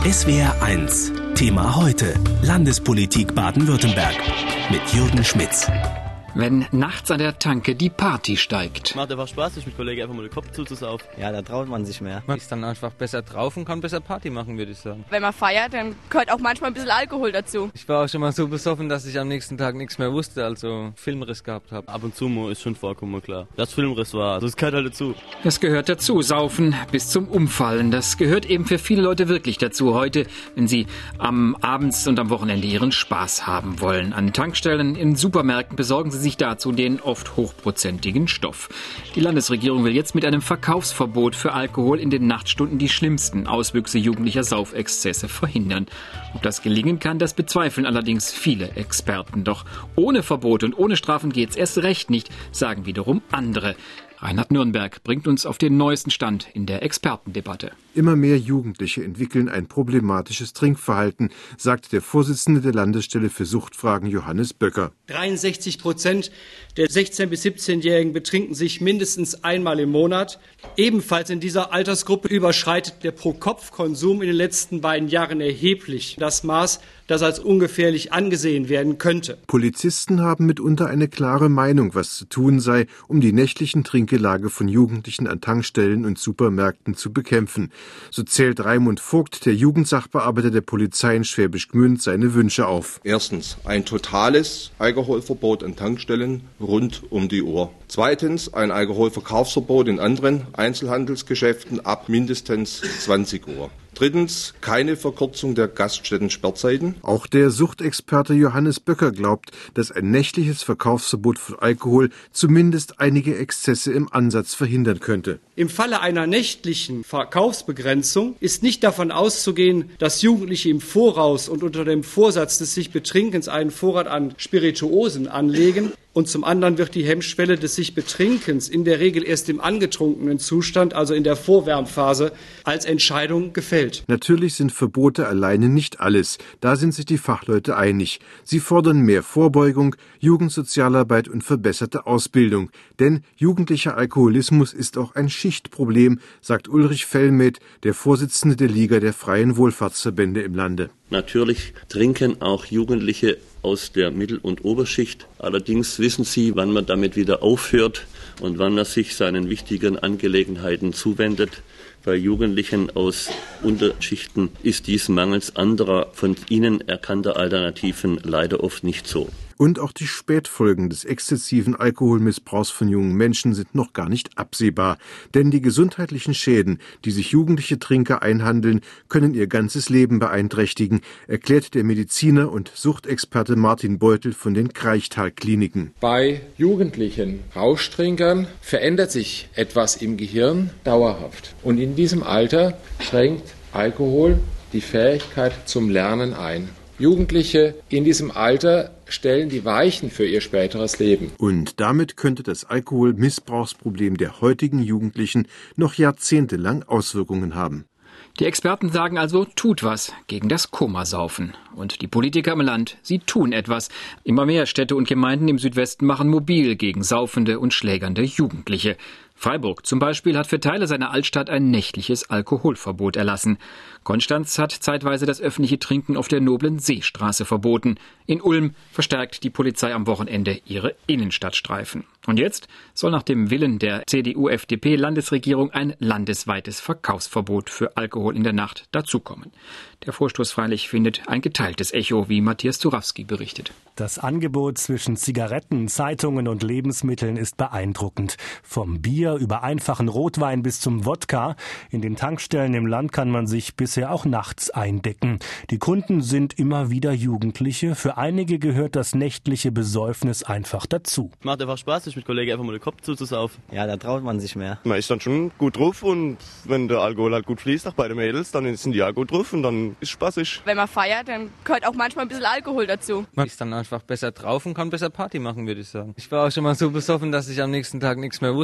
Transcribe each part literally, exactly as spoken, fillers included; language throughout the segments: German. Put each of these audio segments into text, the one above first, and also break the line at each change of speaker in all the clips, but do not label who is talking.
S W R eins. Thema heute. Landespolitik Baden-Württemberg. Mit Jürgen Schmitz.
Wenn nachts an der Tanke die Party steigt.
Macht einfach Spaß, sich mit Kollegen einfach mal den Kopf zuzusaufen.
Ja, da traut man sich mehr.
Man ist dann einfach besser drauf und kann besser Party machen, würde ich sagen.
Wenn man feiert, dann gehört auch manchmal ein bisschen Alkohol dazu.
Ich war auch schon mal so besoffen, dass ich am nächsten Tag nichts mehr wusste, also Filmriss gehabt habe.
Ab und zu ist schon vorkommen, klar. Das Filmriss war, das gehört halt dazu.
Das gehört dazu, saufen bis zum Umfallen. Das gehört eben für viele Leute wirklich dazu heute, wenn sie am Abends und am Wochenende ihren Spaß haben wollen. An Tankstellen, in Supermärkten besorgen sie sich dazu den oft hochprozentigen Stoff. Die Landesregierung will jetzt mit einem Verkaufsverbot für Alkohol in den Nachtstunden die schlimmsten Auswüchse jugendlicher Saufexzesse verhindern. Ob das gelingen kann, das bezweifeln allerdings viele Experten. Doch ohne Verbot und ohne Strafen geht's erst recht nicht, sagen wiederum andere. Reinhard Nürnberg bringt uns auf den neuesten Stand in der Expertendebatte.
Immer mehr Jugendliche entwickeln ein problematisches Trinkverhalten, sagt der Vorsitzende der Landesstelle für Suchtfragen Johannes Böcker.
dreiundsechzig Prozent der sechzehn- bis siebzehnjährigen betrinken sich mindestens einmal im Monat. Ebenfalls in dieser Altersgruppe überschreitet der Pro-Kopf-Konsum in den letzten beiden Jahren erheblich das Maß, das als ungefährlich angesehen werden könnte.
Polizisten haben mitunter eine klare Meinung, was zu tun sei, um die nächtlichen Trinkgelage von Jugendlichen an Tankstellen und Supermärkten zu bekämpfen. So zählt Raimund Vogt, der Jugendsachbearbeiter der Polizei in Schwäbisch Gmünd, seine Wünsche auf.
Erstens ein totales Alkoholverbot an Tankstellen rund um die Uhr. Zweitens ein Alkoholverkaufsverbot in anderen Einzelhandelsgeschäften ab mindestens zwanzig Uhr. Drittens, keine Verkürzung der Gaststätten-Sperrzeiten.
Auch der Suchtexperte Johannes Böcker glaubt, dass ein nächtliches Verkaufsverbot von Alkohol zumindest einige Exzesse im Ansatz verhindern könnte.
Im Falle einer nächtlichen Verkaufsbegrenzung ist nicht davon auszugehen, dass Jugendliche im Voraus und unter dem Vorsatz des sich Betrinkens einen Vorrat an Spirituosen anlegen. Und zum anderen wird die Hemmschwelle des sich Betrinkens in der Regel erst im angetrunkenen Zustand, also in der Vorwärmphase, als Entscheidung gefällt.
Natürlich sind Verbote alleine nicht alles. Da sind sich die Fachleute einig. Sie fordern mehr Vorbeugung, Jugendsozialarbeit und verbesserte Ausbildung. Denn jugendlicher Alkoholismus ist auch ein Schichtproblem, sagt Ulrich Fellmet, der Vorsitzende der Liga der Freien Wohlfahrtsverbände im Lande.
Natürlich trinken auch Jugendliche aus der Mittel- und Oberschicht. Allerdings wissen sie, wann man damit wieder aufhört und wann man sich seinen wichtigen Angelegenheiten zuwendet. Bei Jugendlichen aus Unterschichten ist dies mangels anderer von ihnen erkannter Alternativen leider oft nicht so.
Und auch die Spätfolgen des exzessiven Alkoholmissbrauchs von jungen Menschen sind noch gar nicht absehbar. Denn die gesundheitlichen Schäden, die sich jugendliche Trinker einhandeln, können ihr ganzes Leben beeinträchtigen, erklärt der Mediziner und Suchtexperte Martin Beutel von den Kraichtal-Kliniken.
Bei jugendlichen Rauschtrinkern verändert sich etwas im Gehirn dauerhaft. Und in diesem Alter schränkt Alkohol die Fähigkeit zum Lernen ein. Jugendliche in diesem Alter stellen die Weichen für ihr späteres Leben.
Und damit könnte das Alkoholmissbrauchsproblem der heutigen Jugendlichen noch jahrzehntelang Auswirkungen haben.
Die Experten sagen also, tut was gegen das Komasaufen. Und die Politiker im Land, sie tun etwas. Immer mehr Städte und Gemeinden im Südwesten machen mobil gegen saufende und schlägernde Jugendliche. Freiburg zum Beispiel hat für Teile seiner Altstadt ein nächtliches Alkoholverbot erlassen. Konstanz hat zeitweise das öffentliche Trinken auf der noblen Seestraße verboten. In Ulm verstärkt die Polizei am Wochenende ihre Innenstadtstreifen. Und jetzt soll nach dem Willen der C D U-F D P-Landesregierung ein landesweites Verkaufsverbot für Alkohol in der Nacht dazukommen. Der Vorstoß freilich findet ein geteiltes Echo, wie Matthias Zurawski berichtet.
Das Angebot zwischen Zigaretten, Zeitungen und Lebensmitteln ist beeindruckend. Vom Bier über einfachen Rotwein bis zum Wodka. In den Tankstellen im Land kann man sich bisher auch nachts eindecken. Die Kunden sind immer wieder Jugendliche. Für einige gehört das nächtliche Besäufnis einfach dazu.
Macht einfach Spaß, sich mit Kollegen einfach mal den Kopf zuzusaufen.
Ja, da traut man sich mehr.
Man ist dann schon gut drauf und wenn der Alkohol halt gut fließt, auch bei den Mädels, dann sind die auch gut drauf und dann ist spaßig.
Wenn man feiert, dann gehört auch manchmal ein bisschen Alkohol dazu.
Man ist dann einfach besser drauf und kann besser Party machen, würde ich sagen. Ich war auch schon mal so besoffen, dass ich am nächsten Tag nichts mehr wusste, also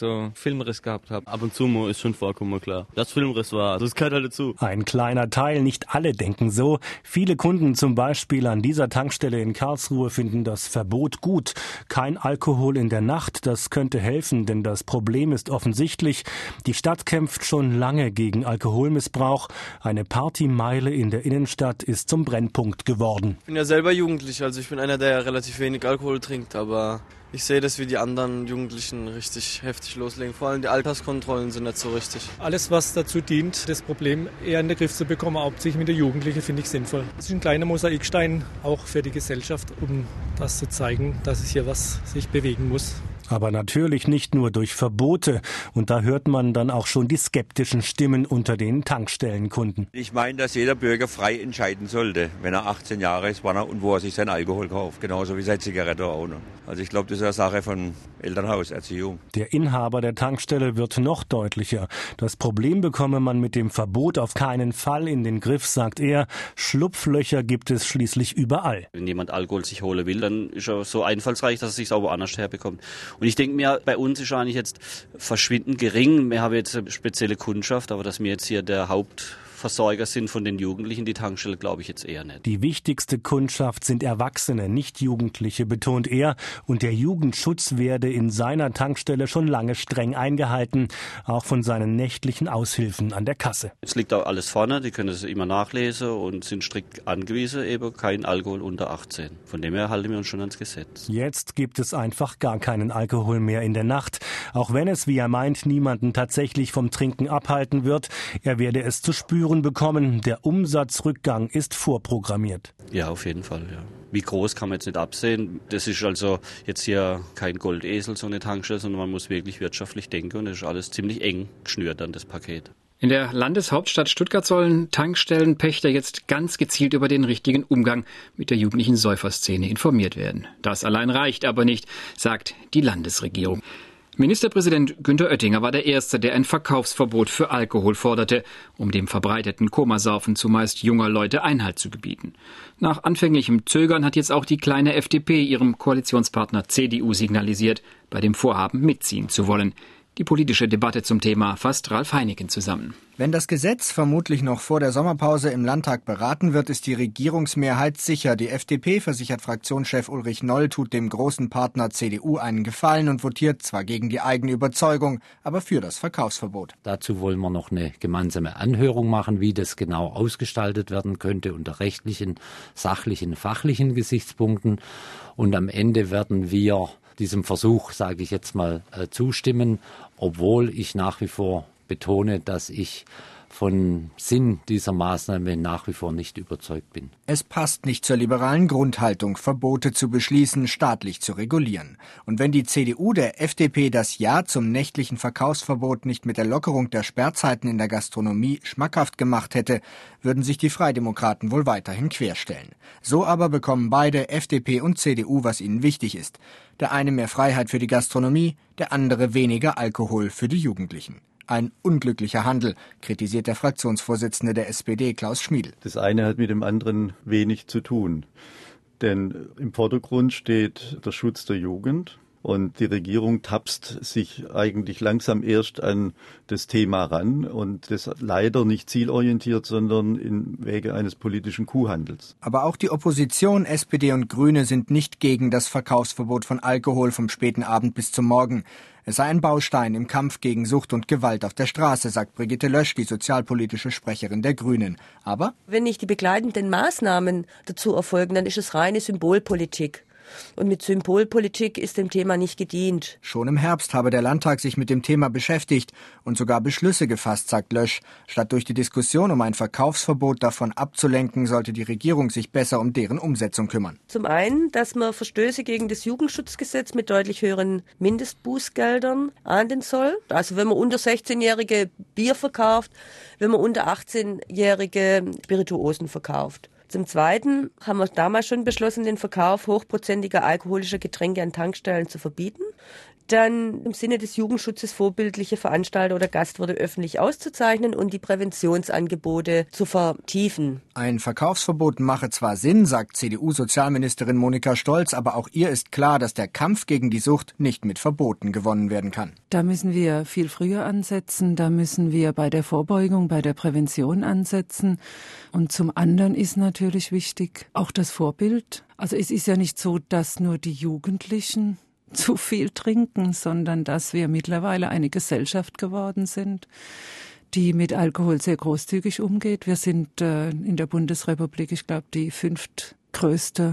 so Filmriss gehabt habe.
Ab und zu mal ist schon vorkommen, klar. Das Filmriss war, das gehört halt dazu.
Ein kleiner Teil, nicht alle denken so. Viele Kunden zum Beispiel an dieser Tankstelle in Karlsruhe finden das Verbot gut. Kein Alkohol in der Nacht, das könnte helfen, denn das Problem ist offensichtlich. Die Stadt kämpft schon lange gegen Alkoholmissbrauch. Eine Partymeile in der Innenstadt ist zum Brennpunkt geworden.
Ich bin ja selber Jugendlich, also ich bin einer, der relativ wenig Alkohol trinkt, aber ich sehe das, wie die anderen Jugendlichen richtig heftig loslegen. Vor allem die Alterskontrollen sind nicht so richtig.
Alles, was dazu dient, das Problem eher in den Griff zu bekommen, hauptsächlich mit den Jugendlichen, finde ich sinnvoll. Das ist ein kleiner Mosaikstein, auch für die Gesellschaft, um das zu zeigen, dass es hier was sich bewegen muss.
Aber natürlich nicht nur durch Verbote. Und da hört man dann auch schon die skeptischen Stimmen unter den Tankstellenkunden.
Ich meine, dass jeder Bürger frei entscheiden sollte, wenn er achtzehn Jahre ist, wann er und wo er sich seinen Alkohol kauft. Genauso wie seine Zigarette auch. Also ich glaube, das ist eine Sache von Elternhauserziehung.
Der Inhaber der Tankstelle wird noch deutlicher. Das Problem bekomme man mit dem Verbot auf keinen Fall in den Griff, sagt er. Schlupflöcher gibt es schließlich überall.
Wenn jemand Alkohol sich holen will, dann ist er so einfallsreich, dass er sich auch woanders herbekommt. Und ich denke mir, bei uns ist eigentlich jetzt verschwindend gering. Wir haben jetzt eine spezielle Kundschaft, aber dass wir jetzt hier der Hauptversorger sind von den Jugendlichen, die Tankstelle, glaube ich jetzt eher nicht.
Die wichtigste Kundschaft sind Erwachsene, nicht Jugendliche, betont er. Und der Jugendschutz werde in seiner Tankstelle schon lange streng eingehalten, auch von seinen nächtlichen Aushilfen an der Kasse.
Jetzt liegt auch alles vorne, die können es immer nachlesen und sind strikt angewiesen, eben kein Alkohol unter achtzehn. Von dem her halten wir uns schon ans Gesetz.
Jetzt gibt es einfach gar keinen Alkohol mehr in der Nacht, auch wenn es, wie er meint, niemanden tatsächlich vom Trinken abhalten wird. Er werde es zu spüren bekommen. Der Umsatzrückgang ist vorprogrammiert.
Ja, auf jeden Fall, ja. Wie groß kann man jetzt nicht absehen. Das ist also jetzt hier kein Goldesel, so eine Tankstelle, sondern man muss wirklich wirtschaftlich denken und das ist alles ziemlich eng geschnürt an das Paket.
In der Landeshauptstadt Stuttgart sollen Tankstellenpächter jetzt ganz gezielt über den richtigen Umgang mit der jugendlichen Säuferszene informiert werden. Das allein reicht aber nicht, sagt die Landesregierung. Ministerpräsident Günther Oettinger war der Erste, der ein Verkaufsverbot für Alkohol forderte, um dem verbreiteten Komasaufen zumeist junger Leute Einhalt zu gebieten. Nach anfänglichem Zögern hat jetzt auch die kleine F D P ihrem Koalitionspartner C D U signalisiert, bei dem Vorhaben mitziehen zu wollen. Die politische Debatte zum Thema fasst Ralf Heineken zusammen.
Wenn das Gesetz vermutlich noch vor der Sommerpause im Landtag beraten wird, ist die Regierungsmehrheit sicher. Die F D P, versichert Fraktionschef Ulrich Noll, tut dem großen Partner C D U einen Gefallen und votiert zwar gegen die eigene Überzeugung, aber für das Verkaufsverbot.
Dazu wollen wir noch eine gemeinsame Anhörung machen, wie das genau ausgestaltet werden könnte unter rechtlichen, sachlichen, fachlichen Gesichtspunkten. Und am Ende werden wir diesem Versuch, sage ich jetzt mal, zustimmen, obwohl ich nach wie vor betone, dass ich von Sinn dieser Maßnahme nach wie vor nicht überzeugt bin.
Es passt nicht zur liberalen Grundhaltung, Verbote zu beschließen, staatlich zu regulieren. Und wenn die C D U der F D P das Ja zum nächtlichen Verkaufsverbot nicht mit der Lockerung der Sperrzeiten in der Gastronomie schmackhaft gemacht hätte, würden sich die Freidemokraten wohl weiterhin querstellen. So aber bekommen beide, F D P und C D U, was ihnen wichtig ist. Der eine mehr Freiheit für die Gastronomie, der andere weniger Alkohol für die Jugendlichen. Ein unglücklicher Handel, kritisiert der Fraktionsvorsitzende der S P D, Klaus Schmiedl.
Das eine hat mit dem anderen wenig zu tun. Denn im Vordergrund steht der Schutz der Jugend. Und die Regierung tapst sich eigentlich langsam erst an das Thema ran und das leider nicht zielorientiert, sondern im Wege eines politischen Kuhhandels.
Aber auch die Opposition, S P D und Grüne, sind nicht gegen das Verkaufsverbot von Alkohol vom späten Abend bis zum Morgen. Es sei ein Baustein im Kampf gegen Sucht und Gewalt auf der Straße, sagt Brigitte Lösch, die sozialpolitische Sprecherin der Grünen. Aber
wenn nicht die begleitenden Maßnahmen dazu erfolgen, dann ist es reine Symbolpolitik. Und mit Symbolpolitik ist dem Thema nicht gedient.
Schon im Herbst habe der Landtag sich mit dem Thema beschäftigt und sogar Beschlüsse gefasst, sagt Lösch. Statt durch die Diskussion um ein Verkaufsverbot davon abzulenken, sollte die Regierung sich besser um deren Umsetzung kümmern.
Zum einen, dass man Verstöße gegen das Jugendschutzgesetz mit deutlich höheren Mindestbußgeldern ahnden soll. Also wenn man unter sechzehnjährige Bier verkauft, wenn man unter achtzehnjährige Spirituosen verkauft. Zum Zweiten haben wir damals schon beschlossen, den Verkauf hochprozentiger alkoholischer Getränke an Tankstellen zu verbieten. Dann im Sinne des Jugendschutzes vorbildliche Veranstalter oder Gastwirte öffentlich auszuzeichnen und die Präventionsangebote zu vertiefen.
Ein Verkaufsverbot mache zwar Sinn, sagt C D U-Sozialministerin Monika Stolz, aber auch ihr ist klar, dass der Kampf gegen die Sucht nicht mit Verboten gewonnen werden kann.
Da müssen wir viel früher ansetzen, da müssen wir bei der Vorbeugung, bei der Prävention ansetzen. Und zum anderen ist natürlich wichtig auch das Vorbild. Also es ist ja nicht so, dass nur die Jugendlichen zu viel trinken, sondern dass wir mittlerweile eine Gesellschaft geworden sind, die mit Alkohol sehr großzügig umgeht. Wir sind äh, in der Bundesrepublik, ich glaube, die fünftgrößte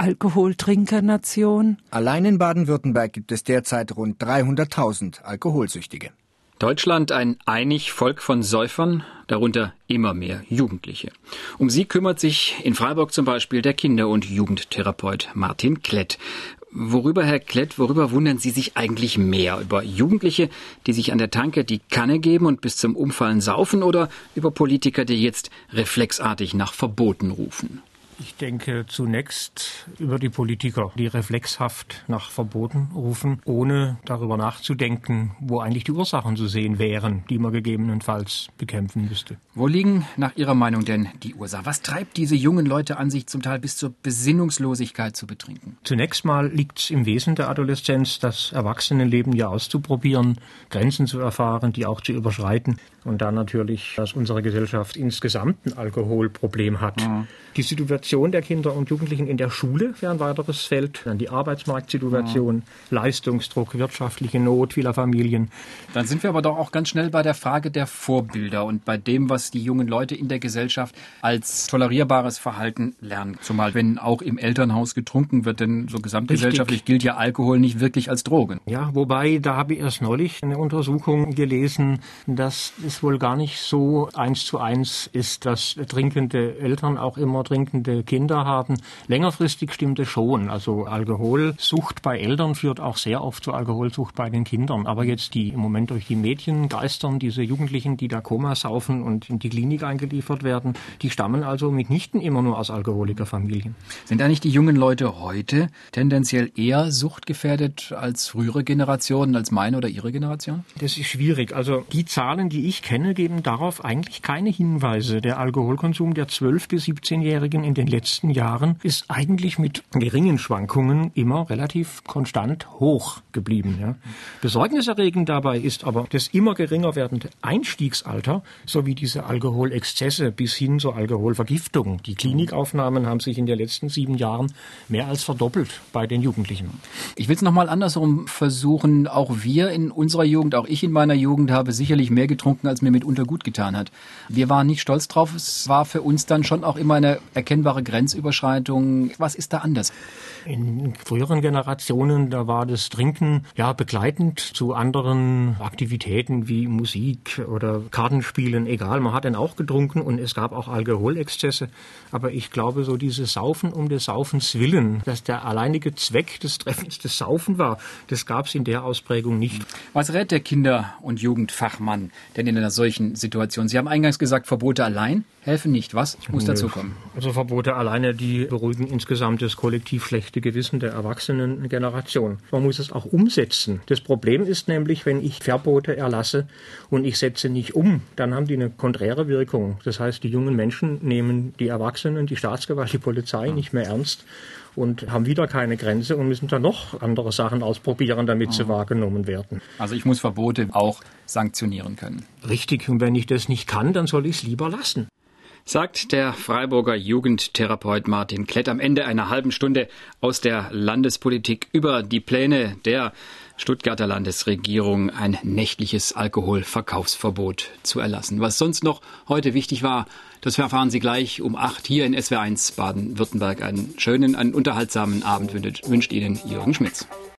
Alkoholtrinkernation.
Allein in Baden-Württemberg gibt es derzeit rund dreihunderttausend Alkoholsüchtige.
Deutschland ein einig Volk von Säufern, darunter immer mehr Jugendliche. Um sie kümmert sich in Freiburg zum Beispiel der Kinder- und Jugendtherapeut Martin Klett. Worüber, Herr Klett, worüber wundern Sie sich eigentlich mehr? Über Jugendliche, die sich an der Tanke die Kanne geben und bis zum Umfallen saufen, oder über Politiker, die jetzt reflexartig nach Verboten rufen?
Ich denke zunächst über die Politiker, die reflexhaft nach Verboten rufen, ohne darüber nachzudenken, wo eigentlich die Ursachen zu sehen wären, die man gegebenenfalls bekämpfen müsste.
Wo liegen nach Ihrer Meinung denn die Ursachen? Was treibt diese jungen Leute an, sich zum Teil bis zur Besinnungslosigkeit zu betrinken?
Zunächst mal liegt es im Wesen der Adoleszenz, das Erwachsenenleben ja auszuprobieren, Grenzen zu erfahren, die auch zu überschreiten. Und dann natürlich, dass unsere Gesellschaft insgesamt ein Alkoholproblem hat. Mhm. Die Situation der Kinder und Jugendlichen in der Schule wäre ein weiteres Feld. Dann die Arbeitsmarktsituation, mhm. Leistungsdruck, wirtschaftliche Not vieler Familien.
Dann sind wir aber doch auch ganz schnell bei der Frage der Vorbilder und bei dem, was die jungen Leute in der Gesellschaft als tolerierbares Verhalten lernen. Zumal wenn auch im Elternhaus getrunken wird, denn so gesamtgesellschaftlich Richtig. gilt ja Alkohol nicht wirklich als Droge.
Ja, wobei, da habe ich erst neulich eine Untersuchung gelesen, dass es wohl gar nicht so eins zu eins ist, dass trinkende Eltern auch immer trinkende Kinder haben. Längerfristig stimmt es schon. Also Alkoholsucht bei Eltern führt auch sehr oft zur Alkoholsucht bei den Kindern. Aber jetzt die im Moment durch die Medien geistern, diese Jugendlichen, die da Koma saufen und in die Klinik eingeliefert werden, die stammen also mitnichten immer nur aus Alkoholikerfamilien.
Sind da nicht die jungen Leute heute tendenziell eher suchtgefährdet als frühere Generationen, als meine oder Ihre Generation?
Das ist schwierig. Also die Zahlen, die ich kenne, geben darauf eigentlich keine Hinweise. Der Alkoholkonsum der zwölf- bis siebzehnjährigen in den letzten Jahren ist eigentlich mit geringen Schwankungen immer relativ konstant hoch geblieben. Ja. Besorgniserregend dabei ist aber das immer geringer werdende Einstiegsalter sowie diese Alkoholexzesse bis hin zur Alkoholvergiftung. Die Klinikaufnahmen haben sich in den letzten sieben Jahren mehr als verdoppelt bei den Jugendlichen.
Ich will es nochmal andersrum versuchen. Auch wir in unserer Jugend, auch ich in meiner Jugend habe sicherlich mehr getrunken, als mir mitunter gut getan hat. Wir waren nicht stolz drauf. Es war für uns dann schon auch immer eine erkennbare Grenzüberschreitung. Was ist da anders?
In früheren Generationen, da war das Trinken ja begleitend zu anderen Aktivitäten wie Musik oder Kartenspielen, egal. Man hat dann auch getrunken und es gab auch Alkoholexzesse. Aber ich glaube, so dieses Saufen um des Saufens willen, dass der alleinige Zweck des Treffens das Saufen war, das gab es in der Ausprägung nicht.
Was rät der Kinder- und Jugendfachmann denn in einer solchen Situation? Sie haben eingangs gesagt, Verbote allein helfen nicht. Was muss dazu kommen?
Also Verbote alleine, die beruhigen insgesamt das kollektiv schlechte Gewissen der erwachsenen Generation. Man muss es auch umsetzen. Das Problem ist nämlich, wenn ich Verbote erlasse und ich setze nicht um, dann haben die eine konträre Wirkung. Das heißt, die jungen Menschen nehmen die Erwachsenen, die Staatsgewalt, die Polizei nicht mehr ernst und haben wieder keine Grenze und müssen dann noch andere Sachen ausprobieren, damit oh. sie wahrgenommen werden.
Also ich muss Verbote auch sanktionieren können.
Richtig, und wenn ich das nicht kann, dann soll ich es lieber lassen.
Sagt der Freiburger Jugendtherapeut Martin Klett am Ende einer halben Stunde aus der Landespolitik über die Pläne der Stuttgarter Landesregierung, ein nächtliches Alkoholverkaufsverbot zu erlassen. Was sonst noch heute wichtig war, das erfahren Sie gleich um acht hier in S W R eins Baden-Württemberg. Einen schönen, einen unterhaltsamen Abend wünscht Ihnen Jürgen Schmitz.